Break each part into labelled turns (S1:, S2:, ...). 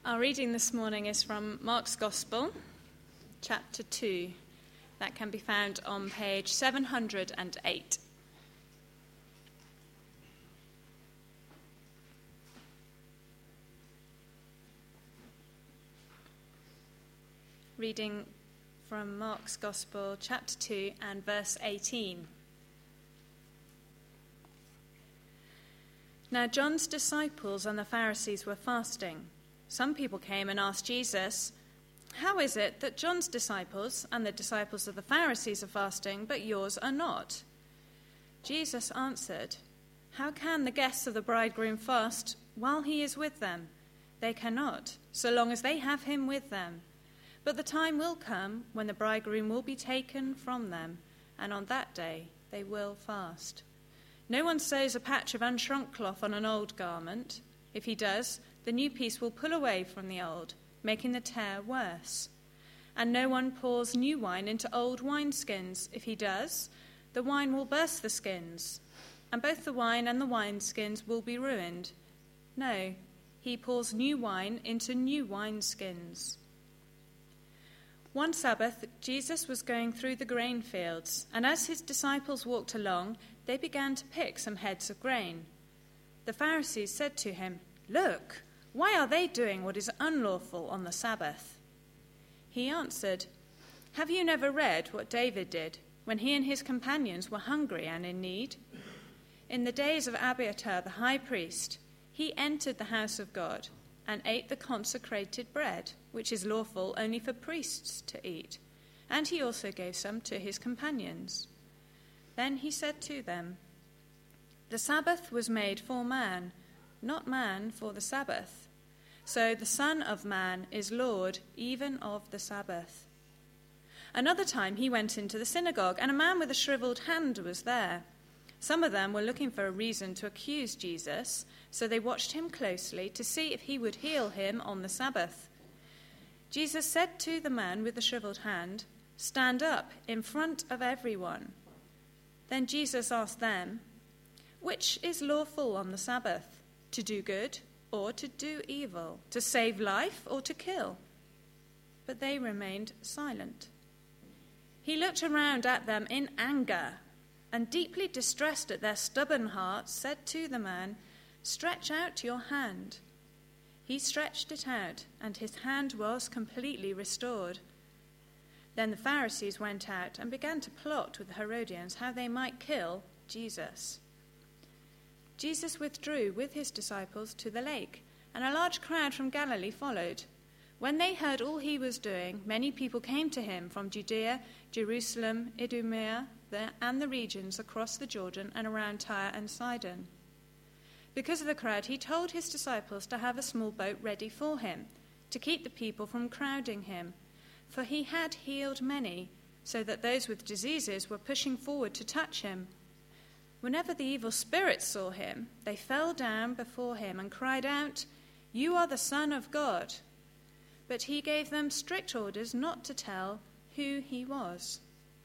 S1: Our reading this morning is from Mark's Gospel, chapter 2. That can be found on page 708. Reading from Mark's Gospel, chapter 2 and verse 18. Now John's disciples and the Pharisees were fasting. Some people came and asked Jesus, "How is it that John's disciples and the disciples of the Pharisees are fasting, but yours are not?" Jesus answered, "How can the guests of the bridegroom fast while he is with them? They cannot, so long as they have him with them. But the time will come when the bridegroom will be taken from them, and on that day they will fast. No one sews a patch of unshrunk cloth on an old garment. If he does, the new piece will pull away from the old, making the tear worse. And no one pours new wine into old wineskins. If he does, the wine will burst the skins, and both the wine and the wineskins will be ruined. No, he pours new wine into new wineskins." One Sabbath, Jesus was going through the grain fields, and as his disciples walked along, they began to pick some heads of grain. The Pharisees said to him, "Look, why are they doing what is unlawful on the Sabbath?" He answered, "Have you never read what David did when he and his companions were hungry and in need? In the days of Abiathar the high priest, he entered the house of God and ate the consecrated bread, which is lawful only for priests to eat, and he also gave some to his companions. Then he said to them, 'The Sabbath was made for man, not man for the Sabbath. So the Son of Man is Lord even of the Sabbath.' Another time he went into the synagogue, and a man with a shriveled hand was there. Some of them were looking for a reason to accuse Jesus, so they watched him closely to see if he would heal him on the Sabbath. Jesus said to the man with the shriveled hand, 'Stand up in front of everyone.' Then Jesus asked them, 'Which is lawful on the Sabbath, to do good or to do evil, to save life or to kill?' But they remained silent. He looked around at them in anger, and deeply distressed at their stubborn hearts, said to the man, 'Stretch out your hand.' He stretched it out, and his hand was completely restored. Then the Pharisees went out and began to plot with the Herodians how they might kill Jesus. Jesus withdrew with his disciples to the lake, and a large crowd from Galilee followed. When they heard all he was doing, many people came to him from Judea, Jerusalem, Idumea, and the regions across the Jordan and around Tyre and Sidon. Because of the crowd, he told his disciples to have a small boat ready for him, to keep the people from crowding him, for he had healed many, so that those with diseases were pushing forward to touch him. Whenever the evil spirits saw him, they fell down before him and cried out, "You are the Son of God." But he gave them strict orders not to tell who he was.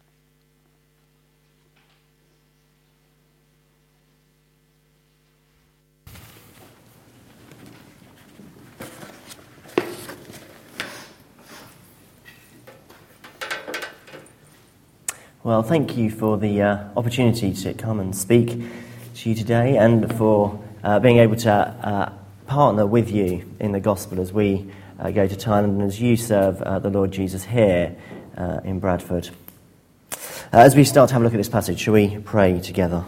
S2: Well, thank you for the opportunity to come and speak to you today, and for being able to partner with you in the gospel as we go to Thailand and as you serve the Lord Jesus here in Bradford. As we start to have a look at this passage, shall we pray together?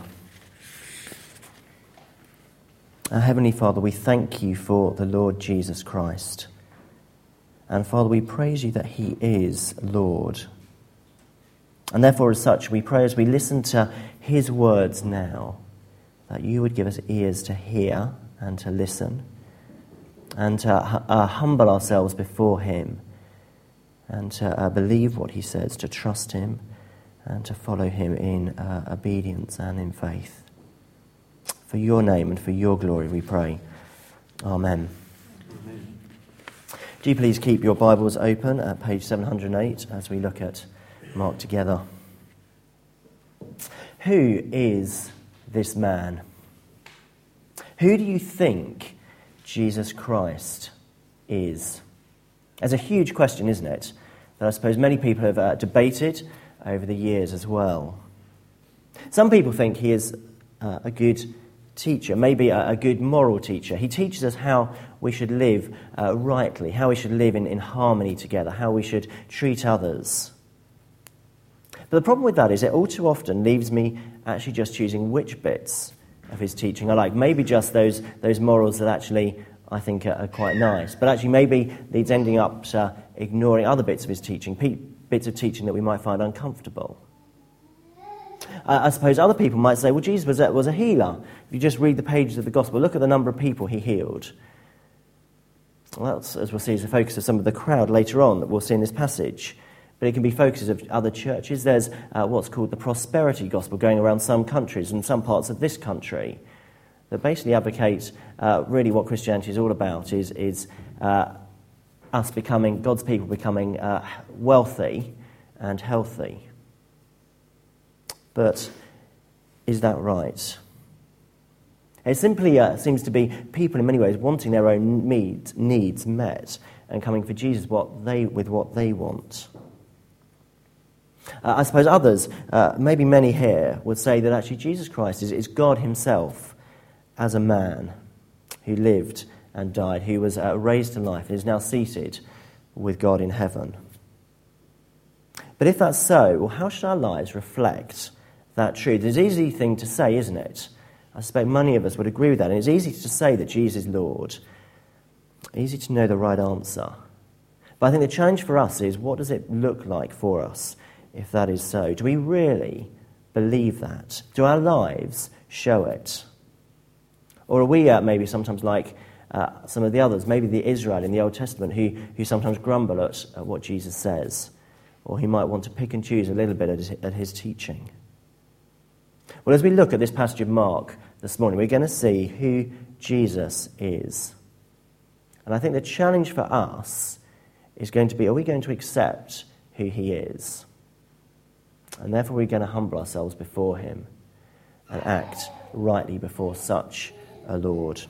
S2: Heavenly Father, we thank you for the Lord Jesus Christ. And Father, we praise you that he is Lord. And therefore, as such, we pray as we listen to his words now, that you would give us ears to hear and to listen, and to humble ourselves before him, and to believe what he says, to trust him, and to follow him in obedience and in faith. For your name and for your glory we pray. Amen. Amen. Do you please keep your Bibles open at page 708 as we look at Mark together. Who is this man? Who do you think Jesus Christ is? It's a huge question, isn't it? That I suppose many people have debated over the years as well. Some people think he is a good teacher, maybe a good moral teacher. He teaches us how we should live rightly, how we should live in harmony together, how we should treat others. But the problem with that is it all too often leaves me actually just choosing which bits of his teaching I like. Maybe just those morals that actually I think are quite nice, but actually maybe leads ending up to ignoring other bits of his teaching, bits of teaching that we might find uncomfortable. I suppose other people might say, well, Jesus was a healer. If you just read the pages of the gospel, look at the number of people he healed. Well, that's, as we'll see, is the focus of some of the crowd later on that we'll see in this passage. But it can be focuses of other churches. There's what's called the prosperity gospel going around some countries and some parts of this country that basically advocates really what Christianity is all about is us becoming, God's people becoming wealthy and healthy. But is that right? It simply seems to be people in many ways wanting their own needs met and coming for Jesus with what they want. I suppose others, maybe many here, would say that actually Jesus Christ is God himself as a man who lived and died, who was raised to life and is now seated with God in heaven. But if that's so, well, how should our lives reflect that truth? It's an easy thing to say, isn't it? I suspect many of us would agree with that. And it's easy to say that Jesus is Lord. Easy to know the right answer. But I think the challenge for us is, what does it look like for us if that is so? Do we really believe that? Do our lives show it? Or are we maybe sometimes like some of the others, maybe the Israel in the Old Testament, who sometimes grumble at what Jesus says, or who might want to pick and choose a little bit at his teaching? Well, as we look at this passage of Mark this morning, we're going to see who Jesus is. And I think the challenge for us is going to be, are we going to accept who he is? And therefore we're going to humble ourselves before him and act rightly before such a Lord.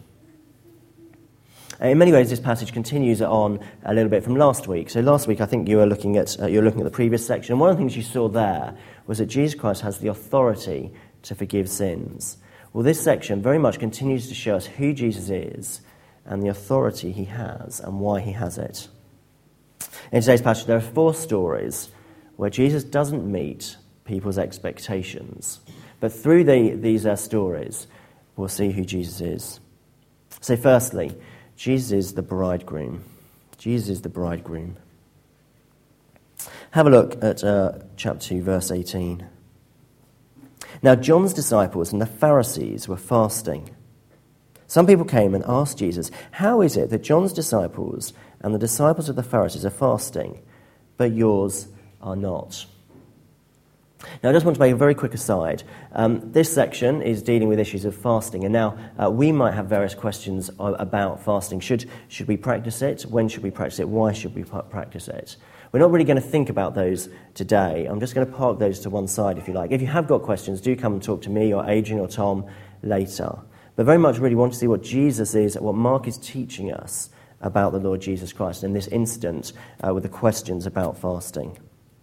S2: In many ways, this passage continues on a little bit from last week. So last week, I think you were looking at the previous section. One of the things you saw there was that Jesus Christ has the authority to forgive sins. Well, this section very much continues to show us who Jesus is and the authority he has and why he has it. In today's passage, there are 4 stories where Jesus doesn't meet people's expectations. But through these stories, we'll see who Jesus is. So firstly, Jesus is the bridegroom. Jesus is the bridegroom. Have a look at chapter 2, verse 18. Now John's disciples and the Pharisees were fasting. Some people came and asked Jesus, how is it that John's disciples and the disciples of the Pharisees are fasting, but yours are not? Now, I just want to make a very quick aside. This section is dealing with issues of fasting, and now we might have various questions about fasting. Should we practice it? When should we practice it? Why should we practice it? We're not really going to think about those today. I'm just going to park those to one side, if you like. If you have got questions, do come and talk to me or Adrian or Tom later. But very much really want to see what Jesus is, what Mark is teaching us about the Lord Jesus Christ in this incident with the questions about fasting.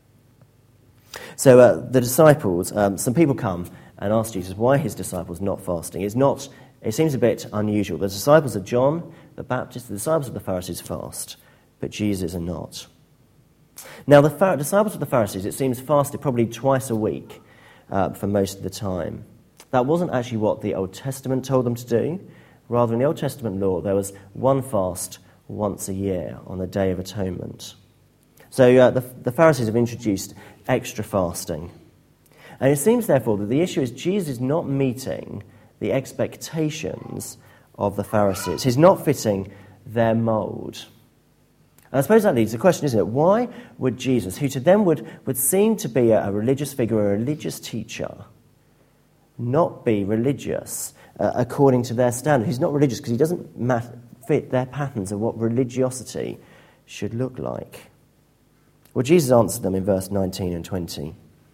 S2: So the disciples, some people come and ask Jesus why his disciples not fasting. It seems a bit unusual. The disciples of John the Baptist, the disciples of the Pharisees fast, but Jesus are not. Now the disciples of the Pharisees, it seems, fasted probably twice a week for most of the time. That wasn't actually what the Old Testament told them to do. Rather, in the Old Testament law, there was one fast once a year on the Day of Atonement. So the Pharisees have introduced extra fasting. And it seems, therefore, that the issue is Jesus is not meeting the expectations of the Pharisees. He's not fitting their mould. And I suppose that leads to the question, isn't it? Why would Jesus, who to them would seem to be a religious figure, a religious teacher, not be religious according to their standard? He's not religious because he doesn't fit their patterns of what religiosity should look like. Well, Jesus answered them in verse 19 and 20.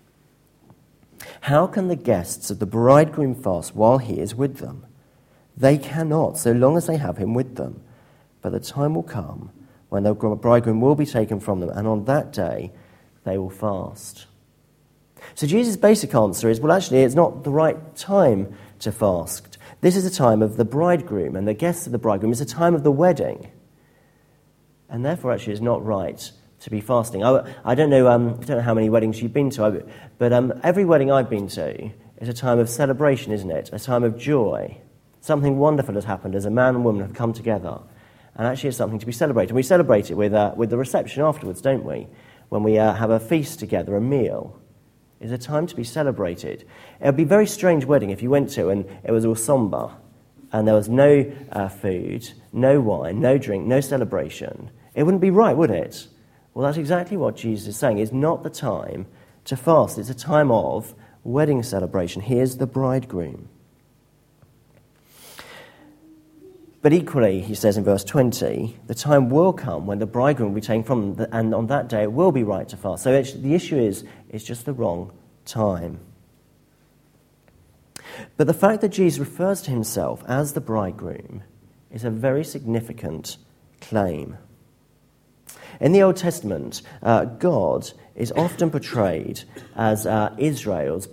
S2: How can the guests of the bridegroom fast while he is with them? They cannot, so long as they have him with them. but the time will come when the bridegroom will be taken from them, and on that day they will fast. So Jesus' basic answer is, well, actually, it's not the right time to fast. This is a time of the bridegroom and the guests of the bridegroom. It's a time of the wedding. And therefore, actually, it's not right to be fasting. I don't know how many weddings you've been to, but every wedding I've been to is a time of celebration, isn't it? A time of joy. Something wonderful has happened as a man and woman have come together. And actually, it's something to be celebrated. We celebrate it with the reception afterwards, don't we? When we have a feast together, a meal. It's a time to be celebrated. It would be a very strange wedding if you went to and it was all sombre and there was no food, no wine, no drink, no celebration. It wouldn't be right, would it? Well, that's exactly what Jesus is saying. It's not the time to fast. It's a time of wedding celebration. Here's the bridegroom. But equally, he says in verse 20, the time will come when the bridegroom will be taken from them, and on that day it will be right to fast. So the issue is, it's just the wrong time. But the fact that Jesus refers to himself as the bridegroom is a very significant claim. In the Old Testament, God is often portrayed as Israel's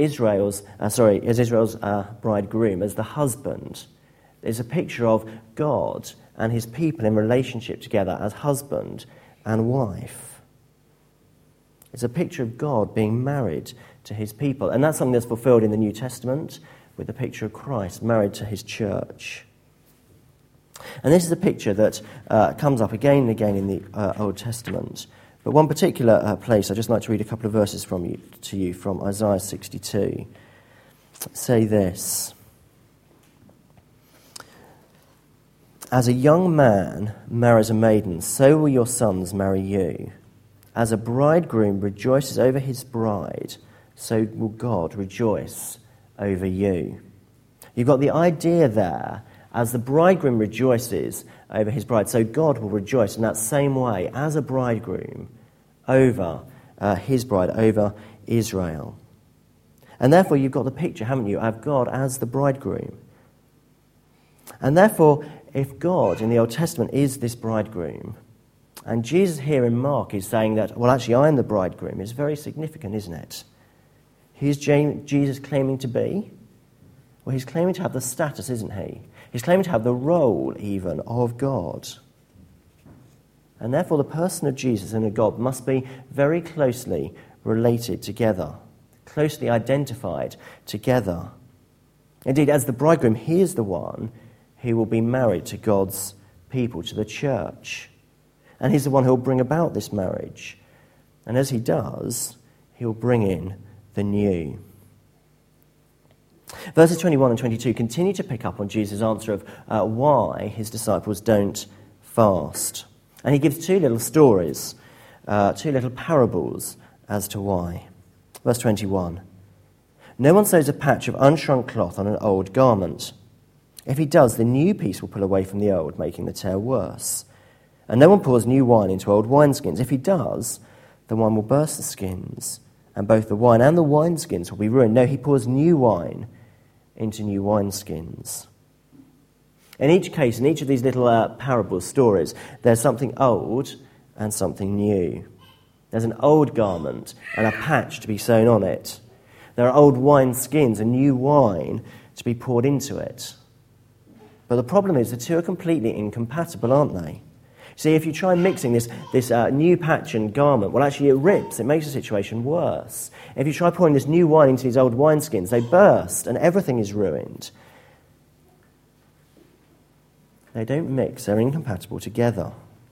S2: bridegroom, as the husband. There's a picture of God and his people in relationship together as husband and wife. It's a picture of God being married to his people. And that's something that's fulfilled in the New Testament with the picture of Christ married to his church. And this is a picture that comes up again and again in the Old Testament. But one particular place, I'd just like to read a couple of verses to you from Isaiah 62. Say this. As a young man marries a maiden, so will your sons marry you. As a bridegroom rejoices over his bride, so will God rejoice over you. You've got the idea there, as the bridegroom rejoices over his bride, so God will rejoice in that same way as a bridegroom over his bride, over Israel. And therefore you've got the picture, haven't you, of God as the bridegroom. And therefore, if God in the Old Testament is this bridegroom, and Jesus here in Mark is saying that, well, actually, I am the bridegroom, it's very significant, isn't it? Who's Jesus claiming to be? Well, he's claiming to have the status, isn't he? He's claiming to have the role, even, of God. And therefore, the person of Jesus and of God must be very closely related together, closely identified together. Indeed, as the bridegroom, he is the one who will be married to God's people, to the church. And he's the one who will bring about this marriage. And as he does, he will bring in the new. Verses 21 and 22 continue to pick up on Jesus' answer of why his disciples don't fast. And he gives two little stories, two little parables as to why. Verse 21. No one sews a patch of unshrunk cloth on an old garment. If he does, the new piece will pull away from the old, making the tear worse. And no one pours new wine into old wineskins. If he does, the wine will burst the skins, and both the wine and the wineskins will be ruined. No, he pours new wine into new wineskins. In each case, in each of these little parable stories, there's something old and something new. There's an old garment and a patch to be sewn on it. There are old wineskins and new wine to be poured into it. But the problem is the two are completely incompatible, aren't they? See, if you try mixing this new patch and garment, well, actually it rips. It makes the situation worse. If you try pouring this new wine into these old wineskins, they burst and everything is ruined. They don't mix. They're incompatible together.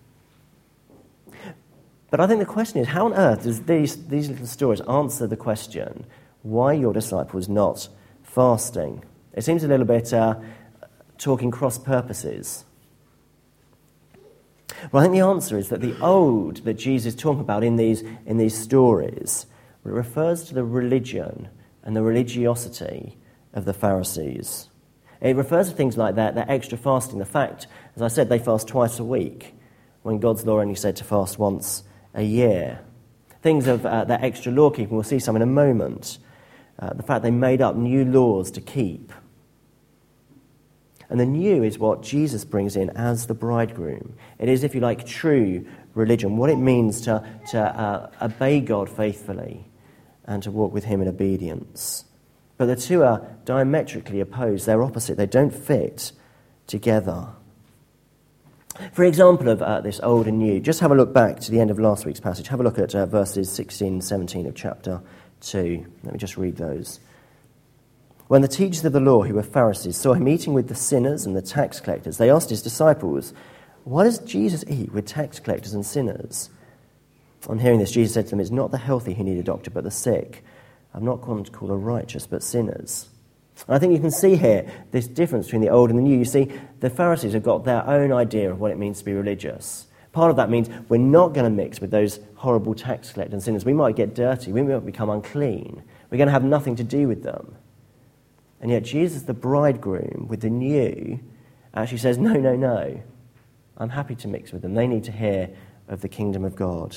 S2: But I think the question is, how on earth does these little stories answer the question, why your disciples not fasting? It seems a little bit talking cross purposes. Well, I think the answer is that the old that Jesus is talking about in these stories refers to the religion and the religiosity of the Pharisees. It refers to things like their extra fasting, the fact, as I said, they fast twice a week, when God's law only said to fast once a year. Things of their extra law keeping, we'll see some in a moment. The fact they made up new laws to keep. And the new is what Jesus brings in as the bridegroom. It is, if you like, true religion, what it means to obey God faithfully and to walk with him in obedience. But the two are diametrically opposed. They're opposite. They don't fit together. For example of this old and new, just have a look back to the end of last week's passage. Have a look at verses 16 and 17 of chapter 2. Let me just read those. When the teachers of the law, who were Pharisees, saw him eating with the sinners and the tax collectors, they asked his disciples, "Why does Jesus eat with tax collectors and sinners?" On hearing this, Jesus said to them, "It's not the healthy who need a doctor, but the sick. I've not come to call the righteous, but sinners." And I think you can see here this difference between the old and the new. You see, the Pharisees have got their own idea of what it means to be religious. Part of that means we're not going to mix with those horrible tax collectors and sinners. We might get dirty. We might become unclean. We're going to have nothing to do with them. And yet Jesus, the bridegroom, with the new, actually says, no. I'm happy to mix with them. They need to hear of the kingdom of God.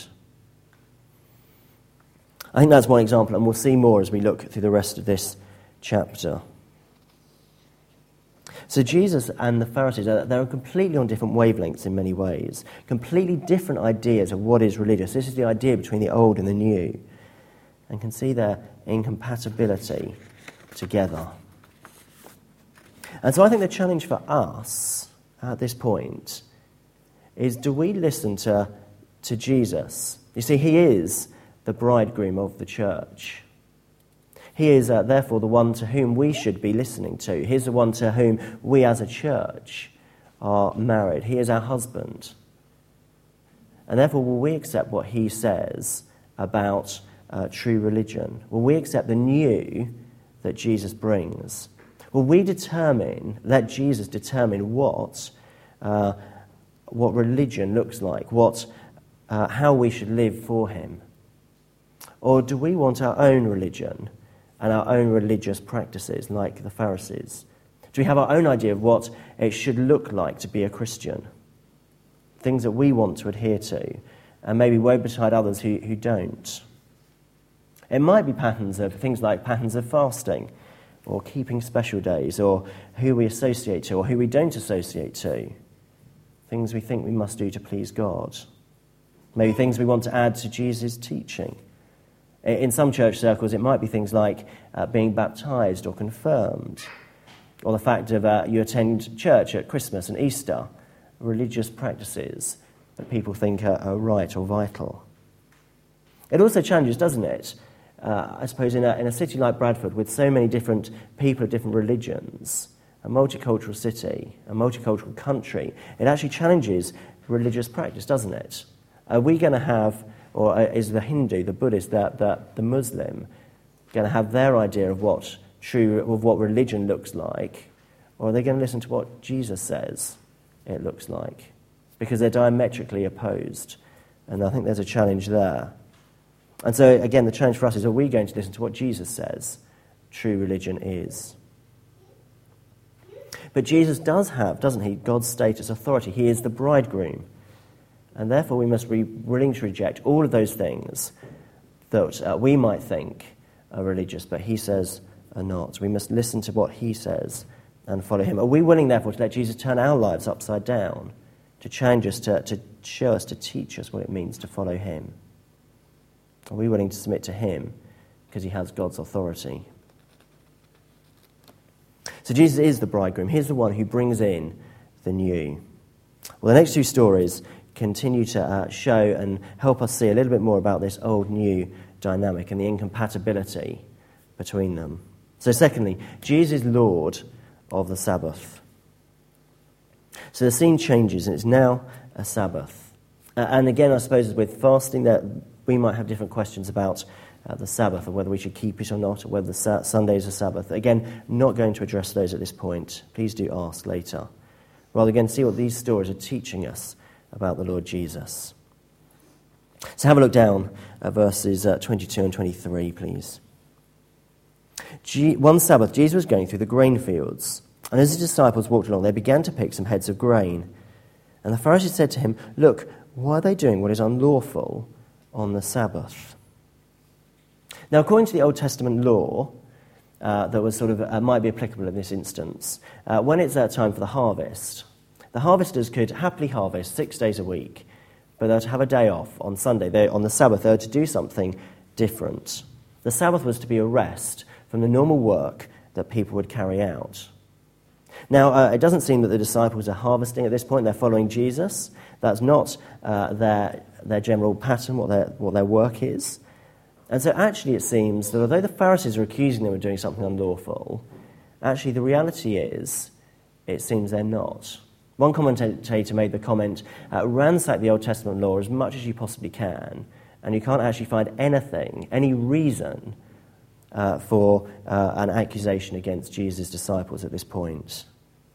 S2: I think that's one example, and we'll see more as we look through the rest of this chapter. So Jesus and the Pharisees, they're completely on different wavelengths in many ways. Completely different ideas of what is religious. This is the idea between the old and the new. And can see their incompatibility together. And so I think the challenge for us at this point is, do we listen to Jesus? You see, he is the bridegroom of the church. He is therefore the one to whom we should be listening to. He's the one to whom we as a church are married. He is our husband. And therefore will we accept what he says about true religion? Will we accept the new that Jesus brings? Will we let Jesus determine what religion looks like, how we should live for him? Or do we want our own religion and our own religious practices like the Pharisees? Do we have our own idea of what it should look like to be a Christian? Things that we want to adhere to, and maybe woe betide others who don't. It might be things like patterns of fasting, or keeping special days, or who we associate to, or who we don't associate to. Things we think we must do to please God. Maybe things we want to add to Jesus' teaching. In some church circles, it might be things like being baptized or confirmed, or the fact of you attend church at Christmas and Easter, religious practices that people think are right or vital. It also challenges, doesn't it? I suppose in a city like Bradford, with so many different people of different religions, a multicultural city, a multicultural country, it actually challenges religious practice, doesn't it? Are we going to have, or is the Hindu, the Buddhist, the Muslim going to have their idea of what religion looks like, or are they going to listen to what Jesus says it looks like? Because they're diametrically opposed, and I think there's a challenge there. And so, again, the challenge for us is, are we going to listen to what Jesus says true religion is? But Jesus does have, doesn't he, God's status, authority. He is the bridegroom. And therefore we must be willing to reject all of those things that we might think are religious, but he says are not. We must listen to what he says and follow him. Are we willing, therefore, to let Jesus turn our lives upside down, to change us, to show us, to teach us what it means to follow him? Are we willing to submit to him because he has God's authority? So Jesus is the bridegroom. He's the one who brings in the new. Well, the next two stories continue to show and help us see a little bit more about this old-new dynamic and the incompatibility between them. So secondly, Jesus is Lord of the Sabbath. So the scene changes and it's now a Sabbath. And again, I suppose with fasting, that we might have different questions about the Sabbath, or whether we should keep it or not, or whether Sunday is a Sabbath. Again, not going to address those at this point. Please do ask later. Rather, again, see what these stories are teaching us about the Lord Jesus. So have a look down at verses 22 and 23, please. One Sabbath, Jesus was going through the grain fields, and as his disciples walked along, they began to pick some heads of grain. And the Pharisees said to him, "Look, why are they doing what is unlawful on the Sabbath?" Now, according to the Old Testament law, that was sort of might be applicable in this instance. When it's time for the harvesters could happily harvest 6 days a week, but they were to have a day off on Sunday. On the Sabbath, they were to do something different. The Sabbath was to be a rest from the normal work that people would carry out. Now, it doesn't seem that the disciples are harvesting at this point. They're following Jesus. That's not their general pattern, what their work is. And so actually it seems that although the Pharisees are accusing them of doing something unlawful, actually the reality is, it seems they're not. One commentator made the comment, ransack the Old Testament law as much as you possibly can, and you can't actually find anything, any reason for an accusation against Jesus' disciples at this point.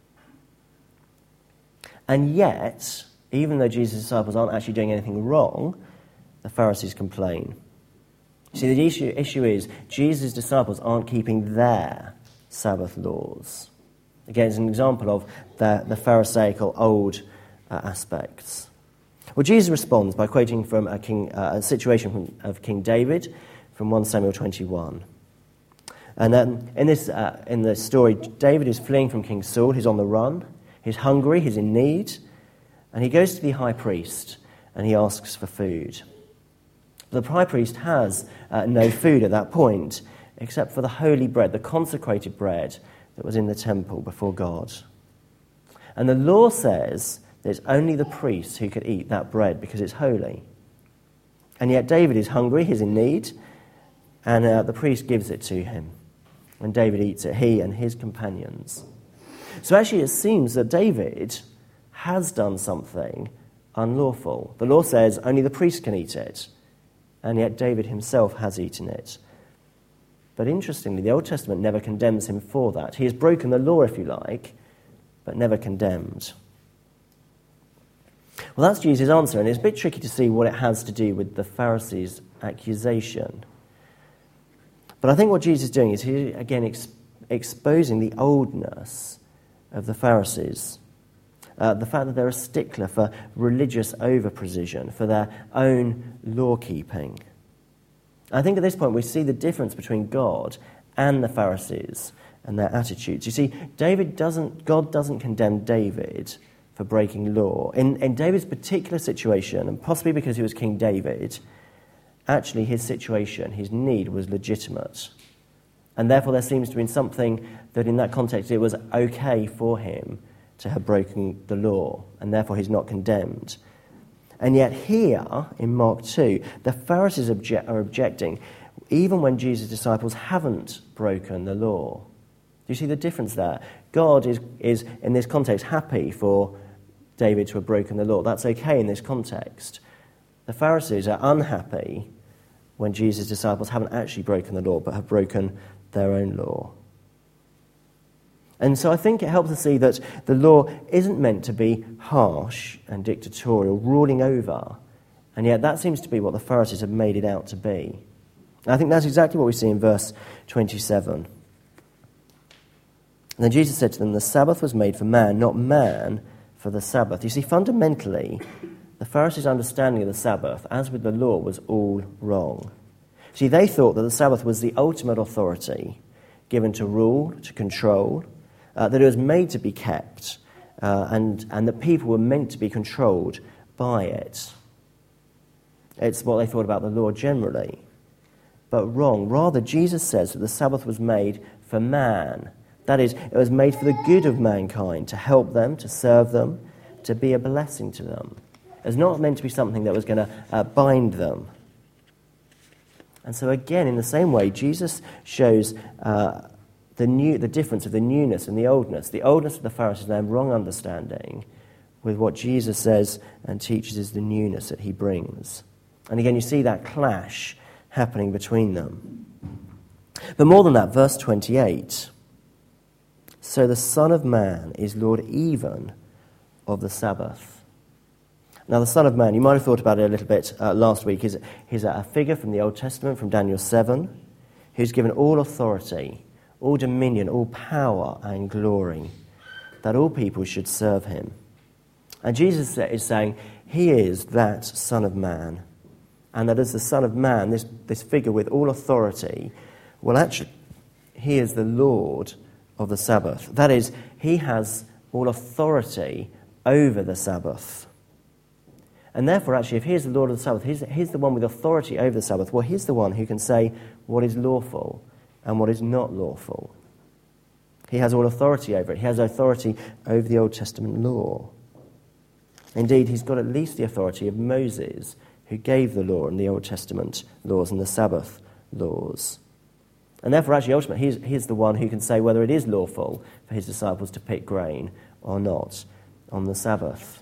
S2: And yet, even though Jesus' disciples aren't actually doing anything wrong, the Pharisees complain. See, the issue is Jesus' disciples aren't keeping their Sabbath laws. Again, it's an example of the Pharisaical old aspects. Well, Jesus responds by quoting from a situation of King David from 1 Samuel 21. And in the story, David is fleeing from King Saul. He's on the run. He's hungry. He's in need. And he goes to the high priest and he asks for food. The high priest has no food at that point except for the holy bread, the consecrated bread that was in the temple before God. And the law says that it's only the priests who could eat that bread because it's holy. And yet David is hungry, he's in need, and the priest gives it to him. And David eats it, he and his companions. So actually it seems that David has done something unlawful. The law says only the priest can eat it, and yet David himself has eaten it. But interestingly, the Old Testament never condemns him for that. He has broken the law, if you like, but never condemned. Well, that's Jesus' answer, and it's a bit tricky to see what it has to do with the Pharisees' accusation. But I think what Jesus is doing is he's, again, exposing the oldness of the Pharisees. The fact that they're a stickler for religious over-precision, for their own law-keeping. I think at this point we see the difference between God and the Pharisees and their attitudes. You see, God doesn't condemn David for breaking law. In David's particular situation, and possibly because he was King David, actually his situation, his need was legitimate. And therefore there seems to be something that in that context it was okay for him to have broken the law, and therefore he's not condemned. And yet here, in Mark 2, the Pharisees are objecting, even when Jesus' disciples haven't broken the law. Do you see the difference there? God is in this context, happy for David to have broken the law. That's okay in this context. The Pharisees are unhappy when Jesus' disciples haven't actually broken the law, but have broken their own law. And so I think it helps us see that the law isn't meant to be harsh and dictatorial, ruling over, and yet that seems to be what the Pharisees have made it out to be. And I think that's exactly what we see in verse 27. And then Jesus said to them, "The Sabbath was made for man, not man for the Sabbath." You see, fundamentally, the Pharisees' understanding of the Sabbath, as with the law, was all wrong. See, they thought that the Sabbath was the ultimate authority given to rule, to control, that it was made to be kept, and that people were meant to be controlled by it. It's what they thought about the law generally. But wrong. Rather, Jesus says that the Sabbath was made for man. That is, it was made for the good of mankind, to help them, to serve them, to be a blessing to them. It's not meant to be something that was going to bind them. And so again, in the same way, Jesus shows the difference of the newness and the oldness. The oldness of the Pharisees and their wrong understanding with what Jesus says and teaches is the newness that he brings. And again, you see that clash happening between them. But more than that, verse 28. So the Son of Man is Lord even of the Sabbath. Now, the Son of Man, you might have thought about it a little bit last week, he's a figure from the Old Testament, from Daniel 7, who's given all authority, all dominion, all power and glory, that all people should serve him. And Jesus is saying he is that Son of Man, and that as the Son of Man, this figure with all authority, will actually he is the Lord of the Sabbath. That is, he has all authority over the Sabbath. And therefore, actually, if he is the Lord of the Sabbath, he's the one with authority over the Sabbath. Well, he's the one who can say what is lawful and what is not lawful. He has all authority over it. He has authority over the Old Testament law. Indeed, he's got at least the authority of Moses, who gave the law and the Old Testament laws and the Sabbath laws. And therefore, actually, ultimately, he's the one who can say whether it is lawful for his disciples to pick grain or not on the Sabbath.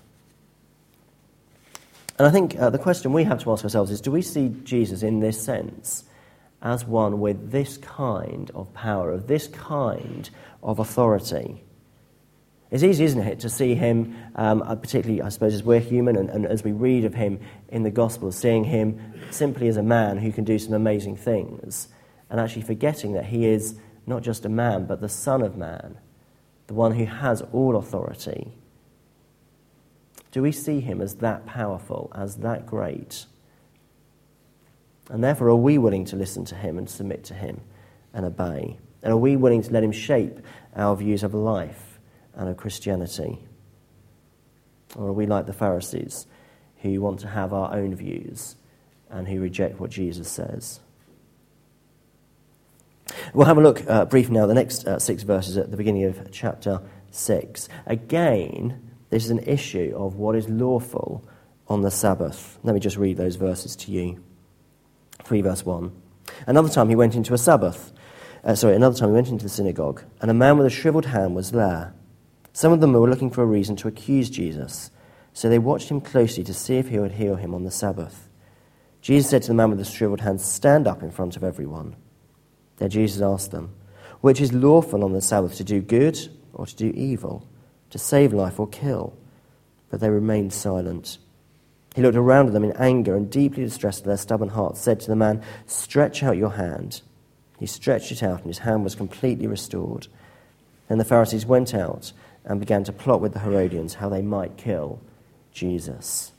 S2: And I think the question we have to ask ourselves is, do we see Jesus in this sense as one with this kind of power, of this kind of authority? It's easy, isn't it, to see him, particularly, I suppose, as we're human and as we read of him in the Gospels, seeing him simply as a man who can do some amazing things, and actually forgetting that he is not just a man, but the Son of Man, the one who has all authority. Do we see him as that powerful, as that great? And therefore, are we willing to listen to him and submit to him and obey? And are we willing to let him shape our views of life and of Christianity? Or are we like the Pharisees, who want to have our own views and who reject what Jesus says? We'll have a look briefly now at the next 6 verses at the beginning of chapter 6. Again, this is an issue of what is lawful on the Sabbath. Let me just read those verses to you. 3 verse 1. Another time he went into the synagogue, and a man with a shriveled hand was there. Some of them were looking for a reason to accuse Jesus, so they watched him closely to see if he would heal him on the Sabbath. Jesus said to the man with the shriveled hand, "Stand up in front of everyone." Then Jesus asked them, "Which is lawful on the Sabbath, to do good or to do evil, to save life or kill?" But they remained silent. He looked around at them in anger and, deeply distressed at their stubborn hearts, said to the man, "Stretch out your hand." He stretched it out, and his hand was completely restored. Then the Pharisees went out and began to plot with the Herodians how they might kill Jesus.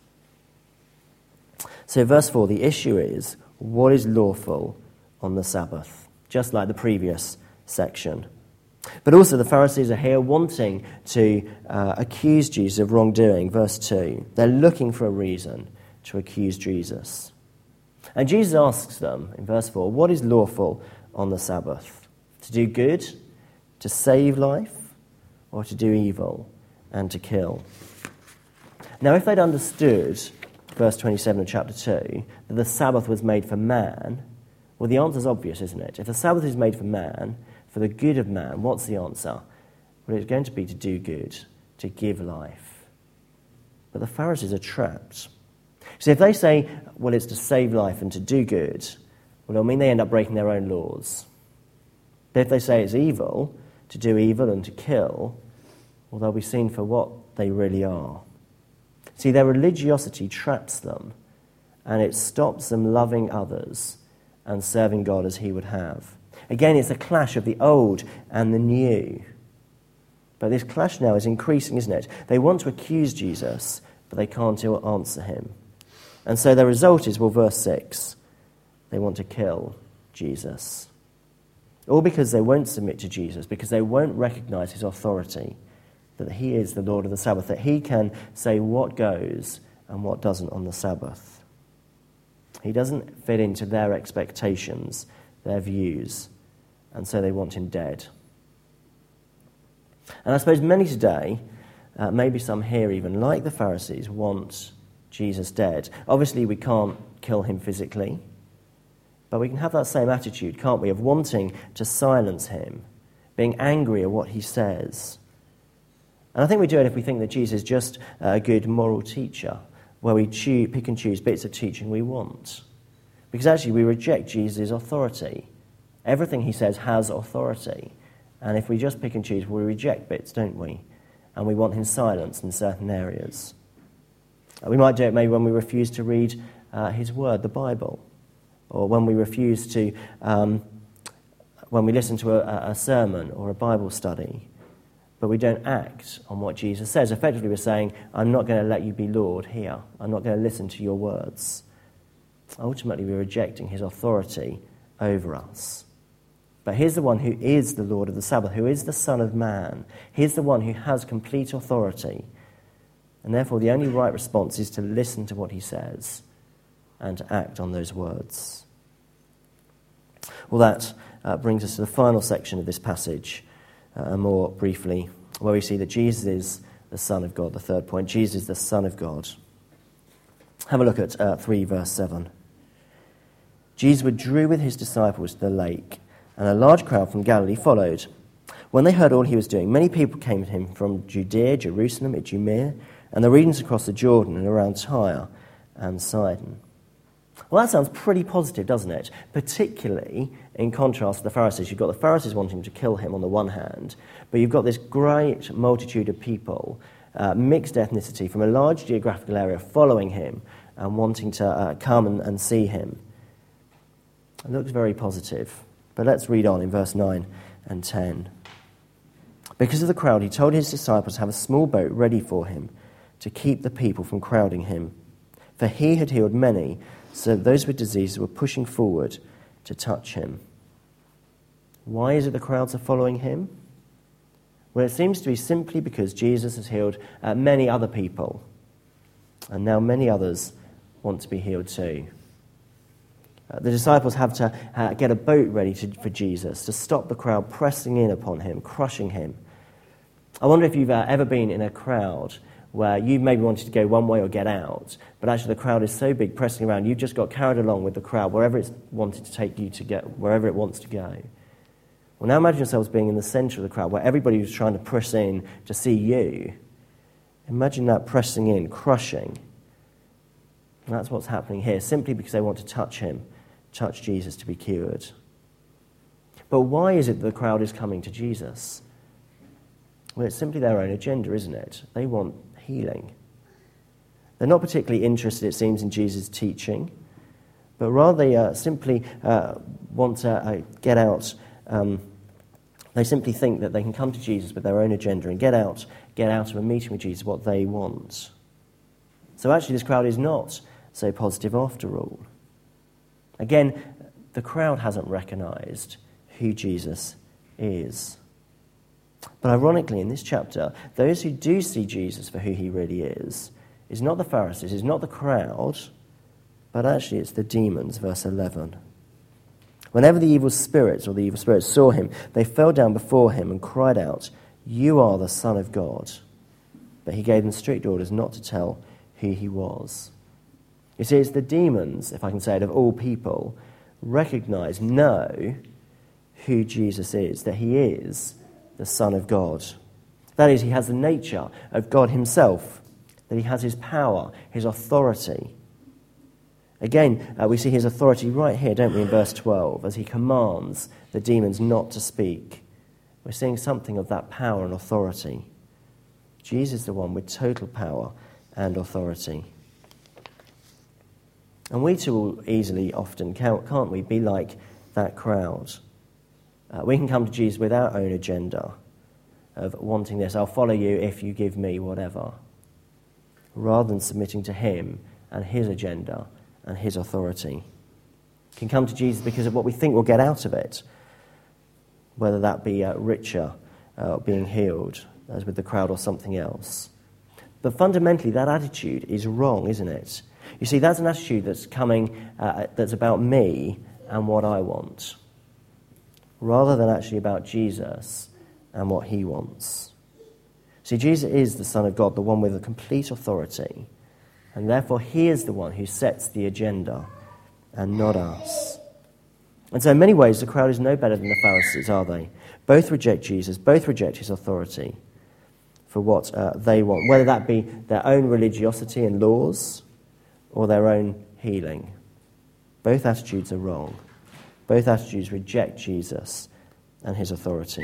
S2: So verse 4, the issue is, what is lawful on the Sabbath? Just like the previous section. But also the Pharisees are here wanting to accuse Jesus of wrongdoing. Verse 2, they're looking for a reason to accuse Jesus. And Jesus asks them, in verse 4, what is lawful on the Sabbath? To do good, to save life, or to do evil and to kill? Now, if they'd understood, verse 27 of chapter 2, that the Sabbath was made for man, well, the answer's obvious, isn't it? If the Sabbath is made for man, for the good of man, what's the answer? Well, it's going to be to do good, to give life. But the Pharisees are trapped. So if they say, well, it's to save life and to do good, well, it'll mean they end up breaking their own laws. But if they say it's evil, to do evil and to kill, well, they'll be seen for what they really are. See, their religiosity traps them, and it stops them loving others and serving God as he would have. Again, it's a clash of the old and the new. But this clash now is increasing, isn't it? They want to accuse Jesus, but they can't answer him. And so the result is, well, verse 6, they want to kill Jesus. All because they won't submit to Jesus, because they won't recognize his authority, that he is the Lord of the Sabbath, that he can say what goes and what doesn't on the Sabbath. He doesn't fit into their expectations, their views, and so they want him dead. And I suppose many today, maybe some here even, like the Pharisees, want Jesus dead. Obviously, we can't kill him physically, but we can have that same attitude, can't we, of wanting to silence him, being angry at what he says. And I think we do it if we think that Jesus is just a good moral teacher, where we pick and choose bits of teaching we want. Because actually we reject Jesus' authority. Everything he says has authority. And if we just pick and choose, we reject bits, don't we? And we want him silenced in certain areas. We might do it maybe when we refuse to read his word, the Bible. Or when we refuse to, when we listen to a sermon or a Bible study, but we don't act on what Jesus says. Effectively, we're saying, I'm not going to let you be Lord here. I'm not going to listen to your words. Ultimately, we're rejecting his authority over us. But here's the one who is the Lord of the Sabbath, who is the Son of Man. He's the one who has complete authority. And therefore the only right response is to listen to what he says and to act on those words. Well, that brings us to the final section of this passage, more briefly, where we see that Jesus is the Son of God. The third point, Jesus is the Son of God. Have a look at 3 verse 7. Jesus withdrew with his disciples to the lake, and a large crowd from Galilee followed. When they heard all he was doing, many people came to him from Judea, Jerusalem, Idumea, and the regions across the Jordan and around Tyre and Sidon. Well, that sounds pretty positive, doesn't it? Particularly in contrast to the Pharisees. You've got the Pharisees wanting to kill him on the one hand, but you've got this great multitude of people, mixed ethnicity from a large geographical area following him and wanting to come and see him. It looks very positive. But let's read on in verse 9 and 10. Because of the crowd, he told his disciples to have a small boat ready for him to keep the people from crowding him. For he had healed many, so those with diseases were pushing forward to touch him. Why is it the crowds are following him? Well, it seems to be simply because Jesus has healed many other people, and now many others want to be healed too. The disciples have to get a boat ready for Jesus to stop the crowd pressing in upon him, crushing him. I wonder if you've ever been in a crowd where you maybe wanted to go one way or get out, but actually the crowd is so big pressing around, you've just got carried along with the crowd wherever it's wanted to take you to get wherever it wants to go. Well, now imagine yourselves being in the centre of the crowd where everybody was trying to press in to see you. Imagine that pressing in, crushing. And that's what's happening here, simply because they want to touch him, touch Jesus to be cured. But why is it the crowd is coming to Jesus? Well, it's simply their own agenda, isn't it? They want healing. They're not particularly interested, it seems, in Jesus' teaching, but rather they simply want to get out. They simply think that they can come to Jesus with their own agenda and get out of a meeting with Jesus what they want. So actually this crowd is not so positive after all. Again, the crowd hasn't recognised who Jesus is. But ironically, in this chapter, those who do see Jesus for who he really is not the Pharisees, is not the crowd, but actually it's the demons, verse 11. Whenever the evil spirits saw him, they fell down before him and cried out, "You are the Son of God." But he gave them strict orders not to tell who he was. You see, it's the demons, if I can say it, of all people, know who Jesus is, that he is the Son of God. That is, he has the nature of God himself, that he has his power, his authority. Again, we see his authority right here, don't we, in verse 12, as he commands the demons not to speak. We're seeing something of that power and authority. Jesus is the one with total power and authority. And we too will easily, often, can't we, be like that crowd. We can come to Jesus with our own agenda of wanting this. I'll follow you if you give me whatever. Rather than submitting to him and his agenda and his authority. We can come to Jesus because of what we think we'll get out of it. Whether that be richer, being healed, as with the crowd, or something else. But fundamentally, that attitude is wrong, isn't it? You see, that's an attitude that's that's about me and what I want, rather than actually about Jesus and what he wants. See, Jesus is the Son of God, the one with a complete authority, and therefore he is the one who sets the agenda, and not us. And so in many ways, the crowd is no better than the Pharisees, are they? Both reject Jesus, both reject his authority for what they want, whether that be their own religiosity and laws or their own healing. Both attitudes are wrong. Both attitudes reject Jesus and his authority.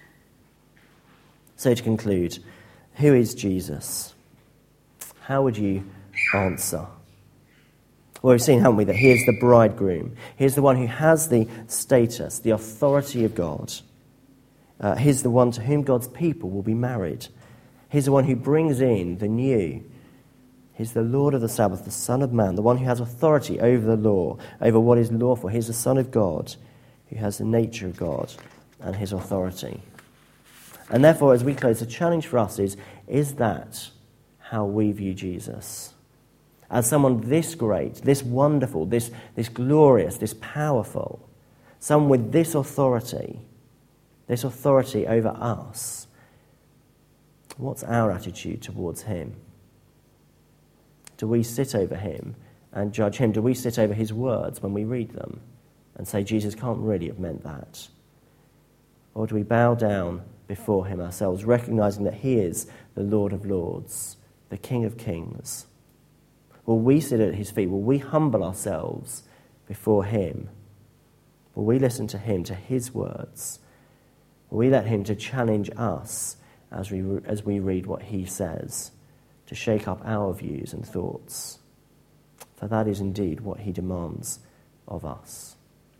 S2: So to conclude, who is Jesus? How would you answer? Well, we've seen, haven't we, that he is the bridegroom. He is the one who has the status, the authority of God. He's the one to whom God's people will be married. He's the one who brings in the new. He's the Lord of the Sabbath, the Son of Man, the one who has authority over the law, over what is lawful. He's the Son of God, who has the nature of God and his authority. And therefore, as we close, the challenge for us is that how we view Jesus? As someone this great, this wonderful, this glorious, this powerful, someone with this authority over us. What's our attitude towards him? Do we sit over him and judge him? Do we sit over his words when we read them and say, Jesus can't really have meant that? Or do we bow down before him ourselves, recognizing that he is the Lord of Lords, the King of Kings? Will we sit at his feet? Will we humble ourselves before him? Will we listen to him, to his words? Will we let him to challenge us as we read what he says, to shake up our views and thoughts? For that is indeed what he demands of us.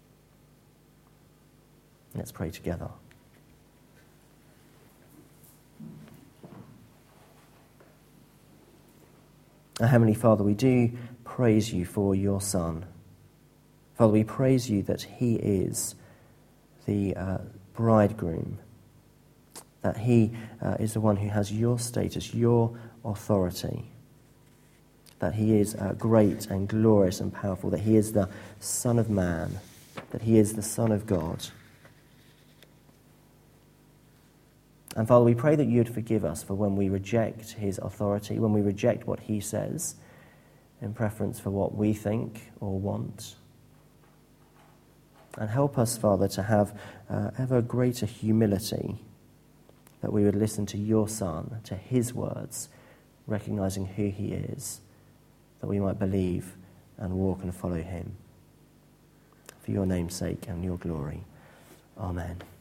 S2: Let's pray together. Our Heavenly Father, we do praise you for your Son. Father, we praise you that he is the bridegroom, that he is the one who has your status, your authority, that he is great and glorious and powerful, that he is the Son of Man, that he is the Son of God. And Father, we pray that you would forgive us for when we reject his authority, when we reject what he says in preference for what we think or want. And help us, Father, to have ever greater humility, that we would listen to your Son, to his words, recognizing who he is, that we might believe and walk and follow him. For your name's sake and your glory. Amen.